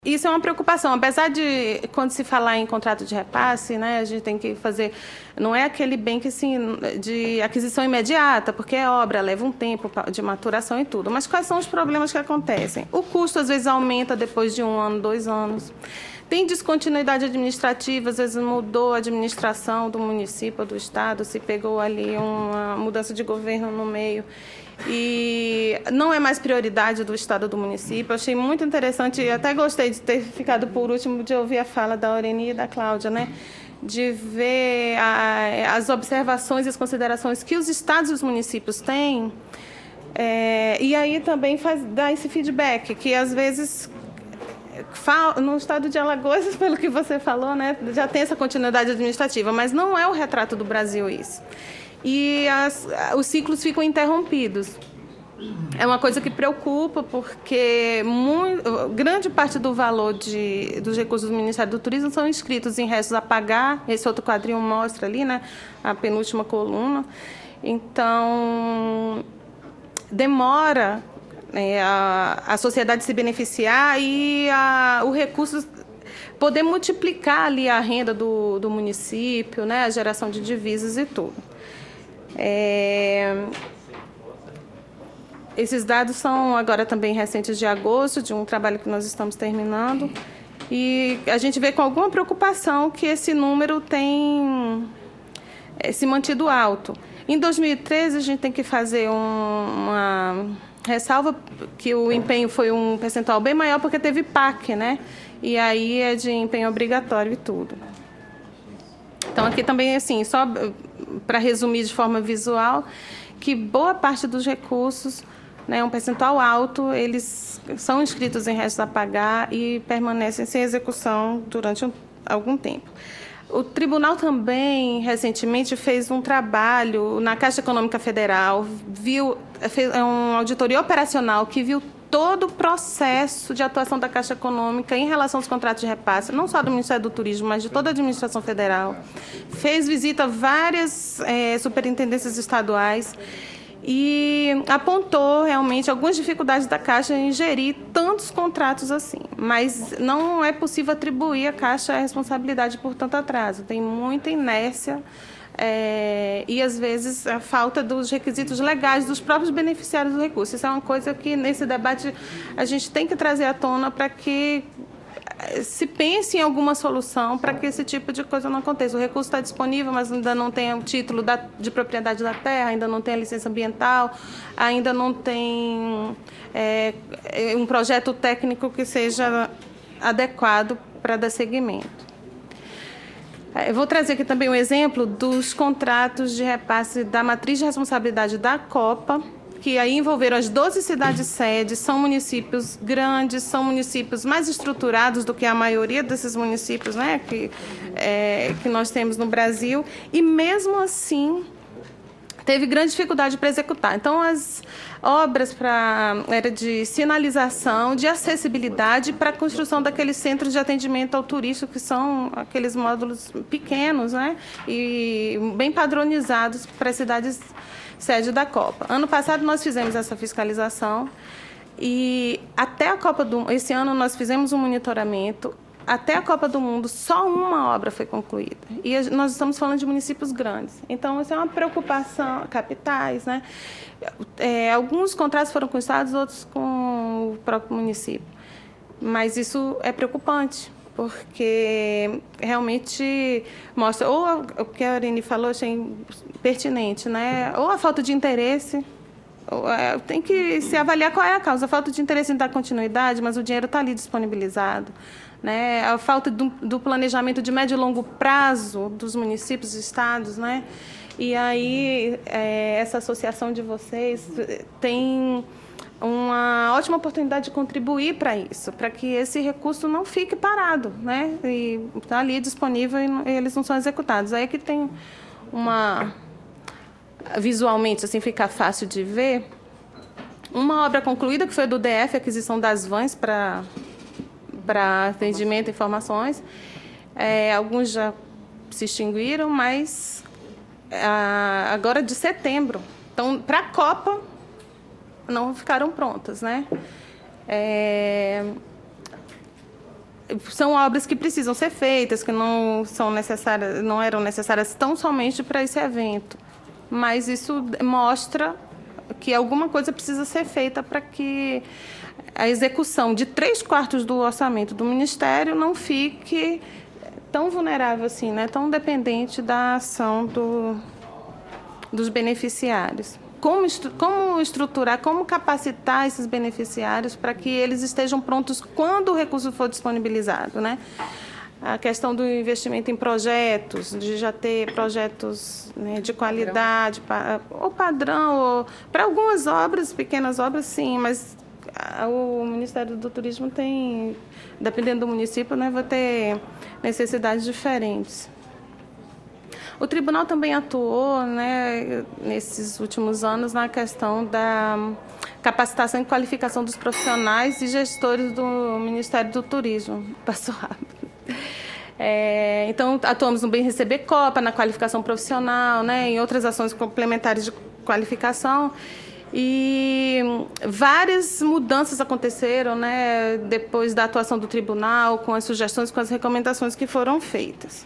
Isso é uma preocupação, apesar de, quando se falar em contrato de repasse, né, a gente tem que fazer, não é aquele bem que, assim, de aquisição imediata, porque é obra, leva um tempo de maturação e tudo. Mas quais são os problemas que acontecem? O custo, às vezes, aumenta depois de 1 ano, 2 anos. Tem descontinuidade administrativa, às vezes mudou a administração do município ou do estado, se pegou ali uma mudança de governo no meio. E não é mais prioridade do estado ou do município. Achei muito interessante e até gostei de ter ficado por último de ouvir a fala da Aureni e da Cláudia, né? De ver as observações e as considerações que os estados e os municípios têm. E aí também dar esse feedback, que às vezes no estado de Alagoas, pelo que você falou, né, já tem essa continuidade administrativa, mas não é o retrato do Brasil isso. E os ciclos ficam interrompidos. É uma coisa que preocupa, porque grande parte do valor dos recursos do Ministério do Turismo são inscritos em restos a pagar. Esse outro quadrinho mostra ali, né, a penúltima coluna. Então, demora a sociedade se beneficiar e o recurso poder multiplicar ali a renda do município, né, a geração de divisas e tudo. Esses dados são agora também recentes de agosto, de um trabalho que nós estamos terminando, e a gente vê com alguma preocupação que esse número tem se mantido alto. Em 2013, a gente tem que fazer uma ressalva que o empenho foi um percentual bem maior porque teve PAC, né? E aí é de empenho obrigatório e tudo. Então, aqui também, assim, só para resumir de forma visual, que boa parte dos recursos, né, um percentual alto, eles são inscritos em restos a pagar e permanecem sem execução durante algum tempo. O tribunal também, recentemente, fez um trabalho na Caixa Econômica Federal, fez uma auditoria operacional que viu todo o processo de atuação da Caixa Econômica em relação aos contratos de repasse, não só do Ministério do Turismo, mas de toda a administração federal. Fez visita a várias superintendências estaduais e apontou realmente algumas dificuldades da Caixa em gerir tantos contratos assim. Mas não é possível atribuir à Caixa a responsabilidade por tanto atraso. Tem muita inércia e, às vezes, a falta dos requisitos legais dos próprios beneficiários do recurso. Isso é uma coisa que, nesse debate, a gente tem que trazer à tona para que se pense em alguma solução para que esse tipo de coisa não aconteça. O recurso está disponível, mas ainda não tem o título de propriedade da terra, ainda não tem a licença ambiental, ainda não tem um projeto técnico que seja adequado para dar seguimento. Eu vou trazer aqui também um exemplo dos contratos de repasse da matriz de responsabilidade da Copa, que aí envolveram as 12 cidades-sedes, são municípios grandes, são municípios mais estruturados do que a maioria desses municípios, né, que nós temos no Brasil, e mesmo assim teve grande dificuldade para executar. Então, as obras era de sinalização, de acessibilidade para a construção daqueles centros de atendimento ao turista, que são aqueles módulos pequenos, né, e bem padronizados para as cidades sede da Copa. Ano passado nós fizemos essa fiscalização e até a Copa esse ano nós fizemos um monitoramento. Até a Copa do Mundo, só uma obra foi concluída. E nós estamos falando de municípios grandes. Então, isso é uma preocupação, capitais, né? Alguns contratos foram com estados, outros com o próprio município. Mas isso é preocupante, porque realmente mostra, ou o que a Aureni falou, achei pertinente, né? Ou a falta de interesse. Tem que se avaliar qual é a causa. A falta de interesse em dar continuidade, mas o dinheiro está ali disponibilizado. Né? A falta do planejamento de médio e longo prazo dos municípios e estados, né? E aí essa associação de vocês tem uma ótima oportunidade de contribuir para isso, para que esse recurso não fique parado, né? E está ali disponível e eles não são executados. Aí que tem visualmente assim fica fácil de ver uma obra concluída que foi do DF, aquisição das vans para atendimento e informações. Alguns já se extinguiram, mas agora de setembro. Então, para a Copa, não ficaram prontas, né? são obras que precisam ser feitas, que não são necessárias, não eram necessárias tão somente para esse evento. Mas isso mostra que alguma coisa precisa ser feita para que a execução de 3/4 do orçamento do Ministério não fique tão vulnerável assim, né? Tão dependente da ação dos beneficiários. Como estruturar, como capacitar esses beneficiários para que eles estejam prontos quando o recurso for disponibilizado, né? A questão do investimento em projetos, de já ter projetos, né, de qualidade, ou padrão, ou, para algumas obras, pequenas obras, sim, mas o Ministério do Turismo tem, dependendo do município, né, vai ter necessidades diferentes. O tribunal também atuou, né, nesses últimos anos na questão da capacitação e qualificação dos profissionais e gestores do Ministério do Turismo. Passou rápido. Então, atuamos no Bem Receber Copa, na qualificação profissional, né, em outras ações complementares de qualificação. E várias mudanças aconteceram, né, depois da atuação do tribunal, com as sugestões, com as recomendações que foram feitas.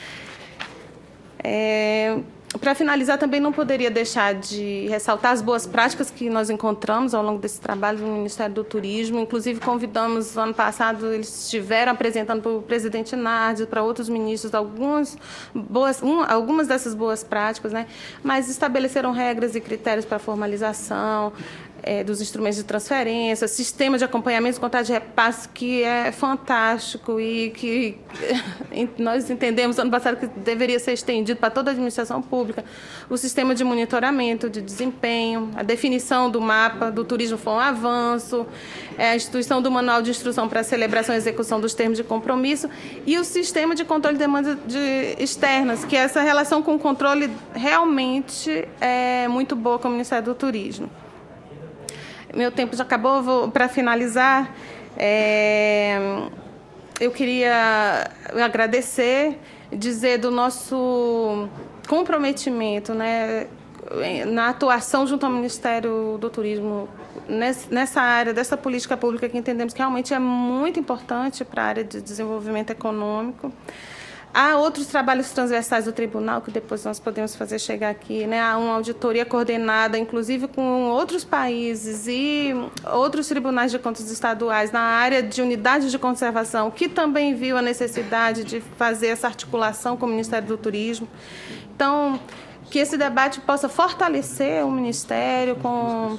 Para finalizar, também não poderia deixar de ressaltar as boas práticas que nós encontramos ao longo desse trabalho no Ministério do Turismo. Inclusive, convidamos, ano passado, eles estiveram apresentando para o presidente Nardes, para outros ministros, algumas dessas boas práticas, né? Mas estabeleceram regras e critérios para a formalização dos instrumentos de transferência, sistema de acompanhamento do contrato de repasse, que é fantástico e que nós entendemos ano passado que deveria ser estendido para toda a administração pública, o sistema de monitoramento de desempenho, a definição do mapa do turismo foi um avanço, a instituição do manual de instrução para a celebração e execução dos termos de compromisso e o sistema de controle de demandas externas, que essa relação com o controle realmente é muito boa com o Ministério do Turismo. Meu tempo já acabou, para finalizar, eu queria agradecer, dizer do nosso comprometimento, né, na atuação junto ao Ministério do Turismo, nessa área, dessa política pública que entendemos que realmente é muito importante para a área de desenvolvimento econômico. Há outros trabalhos transversais do tribunal que depois nós podemos fazer chegar aqui, né? Há uma auditoria coordenada, inclusive com outros países e outros tribunais de contas estaduais na área de unidades de conservação, que também viu a necessidade de fazer essa articulação com o Ministério do Turismo. Então, que esse debate possa fortalecer o Ministério com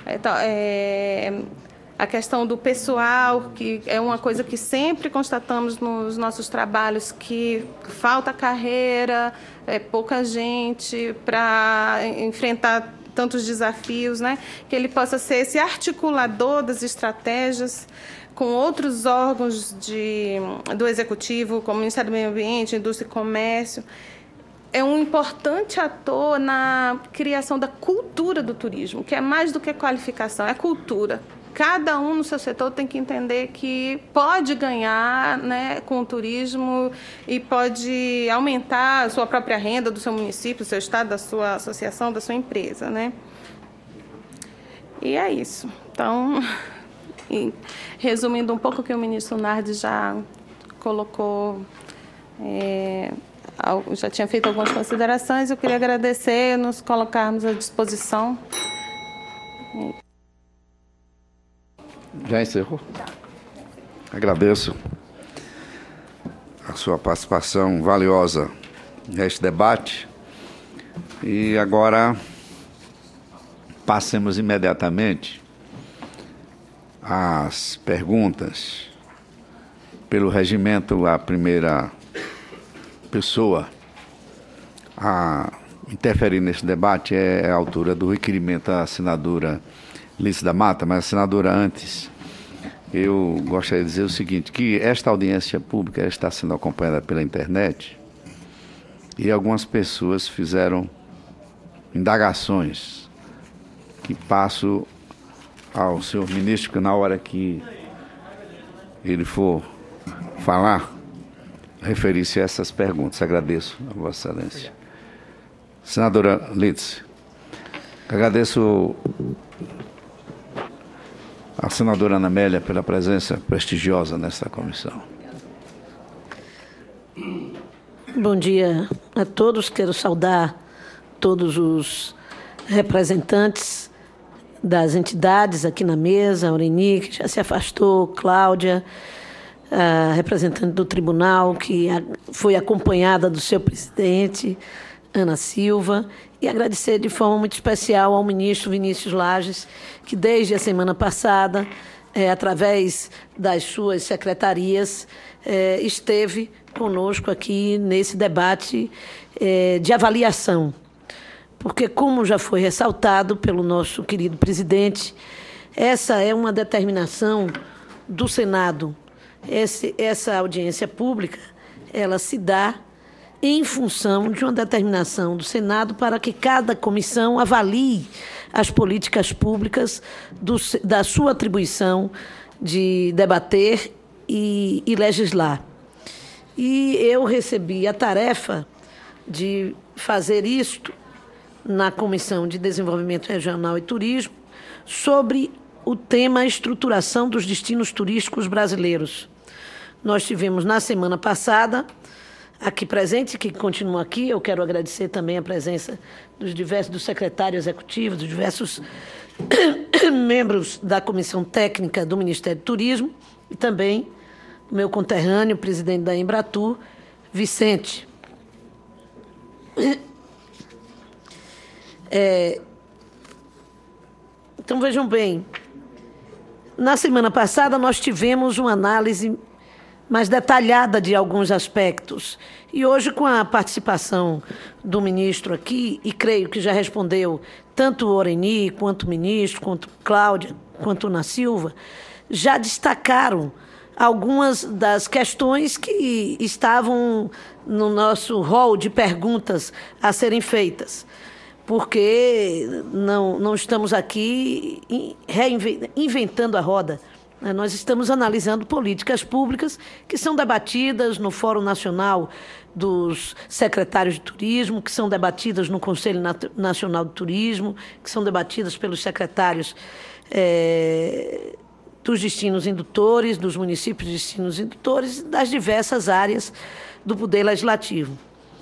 a questão do pessoal, que é uma coisa que sempre constatamos nos nossos trabalhos, que falta carreira, pouca gente para enfrentar tantos desafios, né? Que ele possa ser esse articulador das estratégias com outros órgãos do Executivo, como o Ministério do Meio Ambiente, Indústria e Comércio. É um importante ator na criação da cultura do turismo, que é mais do que qualificação, é cultura. Cada um no seu setor tem que entender que pode ganhar, né, com o turismo e pode aumentar a sua própria renda do seu município, do seu estado, da sua associação, da sua empresa, né? E é isso. Então, resumindo um pouco o que o ministro Nardes já colocou, já tinha feito algumas considerações, eu queria agradecer, nos colocarmos à disposição. Já encerrou? Agradeço a sua participação valiosa neste debate. E agora passemos imediatamente às perguntas. Pelo regimento, a primeira pessoa a interferir neste debate é a autora do requerimento, a senadora Lícia da Mata, mas a senadora, antes, eu gostaria de dizer o seguinte, que esta audiência pública está sendo acompanhada pela internet e algumas pessoas fizeram indagações que passo ao senhor ministro, que na hora que ele for falar, referir-se a essas perguntas. Agradeço a Vossa Excelência. Senadora Lícia, agradeço a senadora Ana Amélia pela presença prestigiosa nesta comissão. Bom dia a todos. Quero saudar todos os representantes das entidades aqui na mesa, a Aureni, que já se afastou, Cláudia, a representante do tribunal, que foi acompanhada do seu presidente, Ana Silva, e agradecer de forma muito especial ao ministro Vinícius Lages, que desde a semana passada, através das suas secretarias, esteve conosco aqui nesse debate de avaliação. Porque, como já foi ressaltado pelo nosso querido presidente, essa é uma determinação do Senado. Essa audiência pública, ela se dá em função de uma determinação do Senado para que cada comissão avalie as políticas públicas da sua atribuição de debater e legislar. E eu recebi a tarefa de fazer isto na Comissão de Desenvolvimento Regional e Turismo sobre o tema estruturação dos destinos turísticos brasileiros. Nós tivemos na semana passada, aqui presente, que continua aqui, eu quero agradecer também a presença dos secretários executivos, dos diversos membros da Comissão Técnica do Ministério do Turismo e também o meu conterrâneo, presidente da Embratur, Vicente. Então, vejam bem, na semana passada nós tivemos uma análise mais detalhada de alguns aspectos. E hoje, com a participação do ministro aqui, e creio que já respondeu tanto o Aureni, quanto o ministro, quanto Cláudia, quanto Ana Silva, já destacaram algumas das questões que estavam no nosso rol de perguntas a serem feitas. Porque não estamos aqui inventando a roda. Nós estamos analisando políticas públicas que são debatidas no Fórum Nacional dos Secretários de Turismo, que são debatidas no Conselho Nacional de Turismo, que são debatidas pelos secretários dos destinos indutores, dos municípios de destinos indutores, das diversas áreas do Poder Legislativo.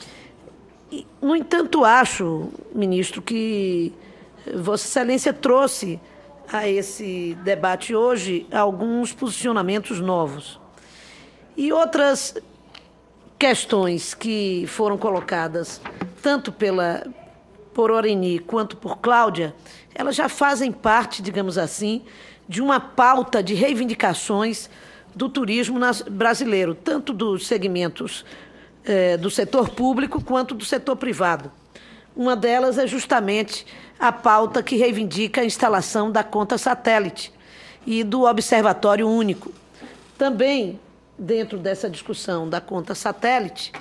No entanto, acho, ministro, que Vossa Excelência trouxe a esse debate hoje alguns posicionamentos novos. E outras questões que foram colocadas, tanto por Aureni quanto por Cláudia, elas já fazem parte, digamos assim, de uma pauta de reivindicações do turismo brasileiro, tanto dos segmentos do setor público quanto do setor privado. Uma delas é justamente a pauta que reivindica a instalação da conta satélite e do Observatório Único. Também, dentro dessa discussão da conta satélite,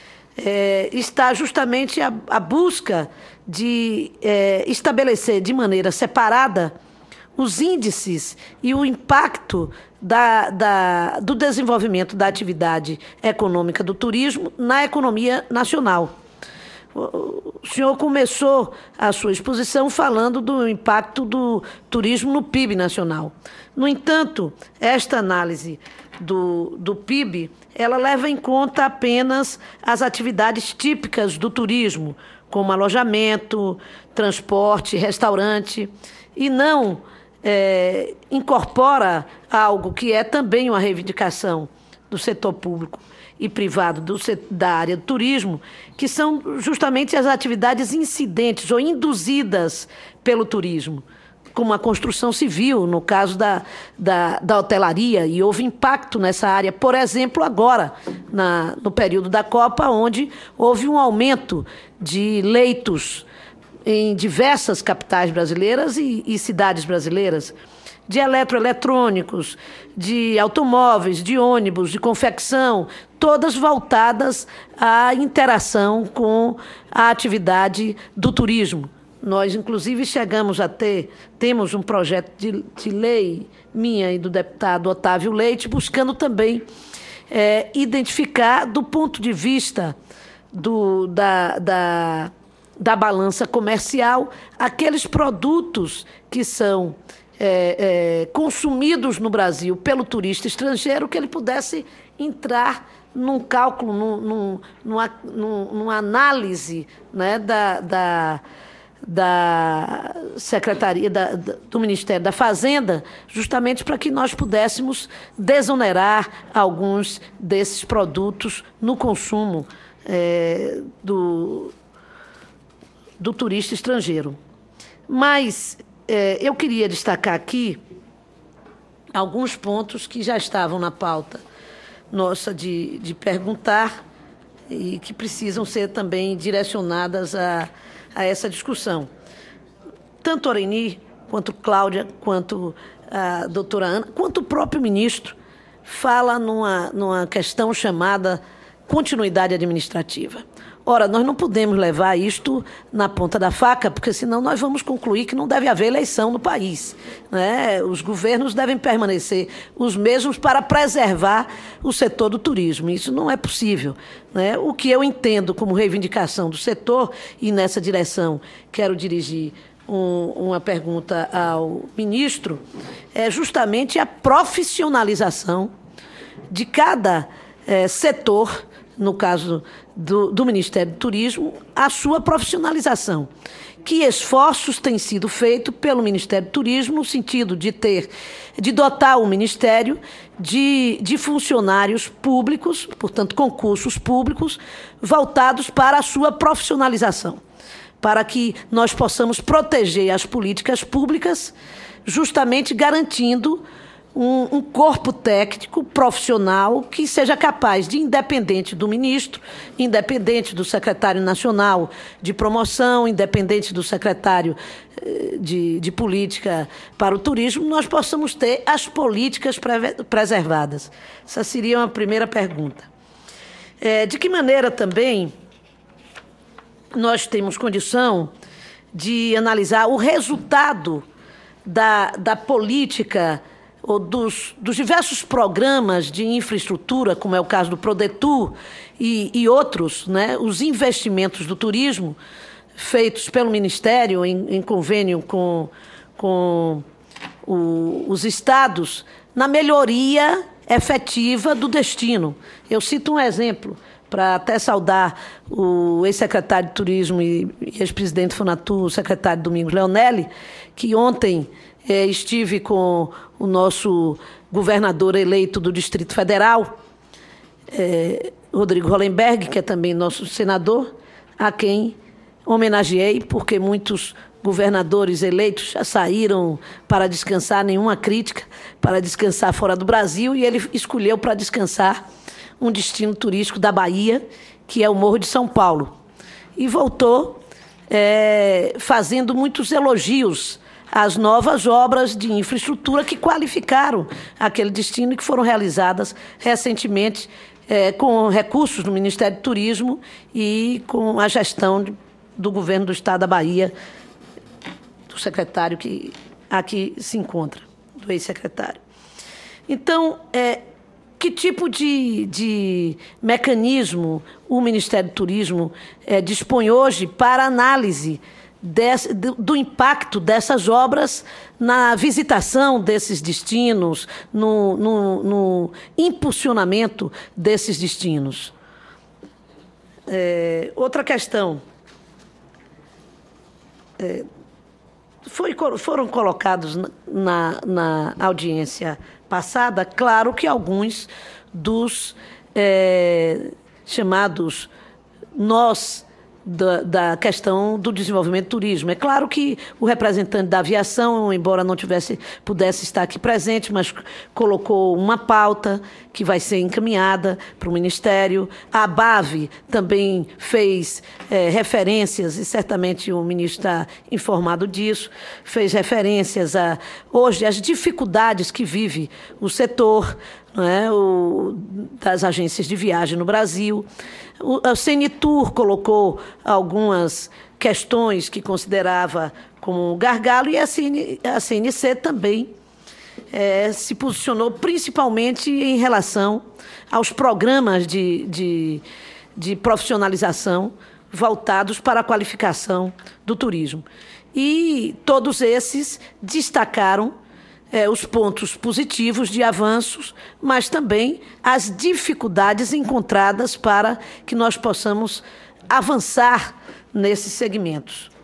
está justamente a busca de estabelecer de maneira separada os índices e o impacto do desenvolvimento da atividade econômica do turismo na economia nacional. O senhor começou a sua exposição falando do impacto do turismo no PIB nacional. No entanto, esta análise do PIB, ela leva em conta apenas as atividades típicas do turismo, como alojamento, transporte, restaurante, e não incorpora algo que é também uma reivindicação do setor público e privado da área do turismo, que são justamente as atividades incidentes ou induzidas pelo turismo, como a construção civil, no caso da hotelaria, e houve impacto nessa área, por exemplo, agora, no período da Copa, onde houve um aumento de leitos em diversas capitais brasileiras e cidades brasileiras, de eletroeletrônicos, de automóveis, de ônibus, de confecção, todas voltadas à interação com a atividade do turismo. Nós, inclusive, temos um projeto de lei minha e do deputado Otávio Leite, buscando também identificar, do ponto de vista da balança comercial, aqueles produtos que são consumidos no Brasil pelo turista estrangeiro, que ele pudesse entrar num cálculo, numa análise, né, da Secretaria do Ministério da Fazenda, justamente para que nós pudéssemos desonerar alguns desses produtos no consumo do turista estrangeiro. Mas eu queria destacar aqui alguns pontos que já estavam na pauta nossa de perguntar e que precisam ser também direcionadas a essa discussão. Tanto Oreni, quanto Cláudia, quanto a doutora Ana, quanto o próprio ministro, fala numa questão chamada continuidade administrativa. Ora, nós não podemos levar isto na ponta da faca, porque senão nós vamos concluir que não deve haver eleição no país, né? Os governos devem permanecer os mesmos para preservar o setor do turismo. Isso não é possível, né? O que eu entendo como reivindicação do setor, e nessa direção quero dirigir uma pergunta ao ministro, é justamente a profissionalização de cada setor, no caso do Ministério do Turismo, a sua profissionalização. Que esforços têm sido feitos pelo Ministério do Turismo no sentido de dotar o Ministério de funcionários públicos, portanto, concursos públicos, voltados para a sua profissionalização, para que nós possamos proteger as políticas públicas, justamente garantindo um corpo técnico profissional que seja capaz de, independente do ministro, independente do secretário nacional de promoção, independente do secretário de política para o turismo, nós possamos ter as políticas preservadas. Essa seria uma primeira pergunta. De que maneira também nós temos condição de analisar o resultado da política ou dos diversos programas de infraestrutura, como é o caso do Prodetur e outros, né, os investimentos do turismo feitos pelo Ministério em convênio com os estados, na melhoria efetiva do destino. Eu cito um exemplo, para até saudar o ex-secretário de Turismo e ex-presidente do Fonatur, o secretário Domingos Leonelli, que ontem estive com o nosso governador eleito do Distrito Federal, Rodrigo Hollenberg, que é também nosso senador, a quem homenageei, porque muitos governadores eleitos já saíram para descansar, nenhuma crítica, para descansar fora do Brasil, e ele escolheu para descansar um destino turístico da Bahia, que é o Morro de São Paulo. E voltou fazendo muitos elogios às novas obras de infraestrutura que qualificaram aquele destino e que foram realizadas recentemente com recursos do Ministério do Turismo e com a gestão do governo do Estado da Bahia, do secretário que aqui se encontra, do ex-secretário. Então, que tipo de mecanismo o Ministério do Turismo dispõe hoje para análise do impacto dessas obras na visitação desses destinos, no impulsionamento desses destinos? Outra questão. Foram colocados na audiência passada, claro que alguns dos chamados nós da questão do desenvolvimento do turismo. É claro que o representante da aviação, embora não pudesse estar aqui presente, mas colocou uma pauta que vai ser encaminhada para o Ministério. A ABAV também fez referências, e certamente o ministro está informado disso, fez referências hoje às dificuldades que vive o setor, não é? Das agências de viagem no Brasil. A Senitur colocou algumas questões que considerava como gargalo, e a CNC também se posicionou principalmente em relação aos programas de profissionalização voltados para a qualificação do turismo. E todos esses destacaram os pontos positivos de avanços, mas também as dificuldades encontradas para que nós possamos avançar nesses segmentos.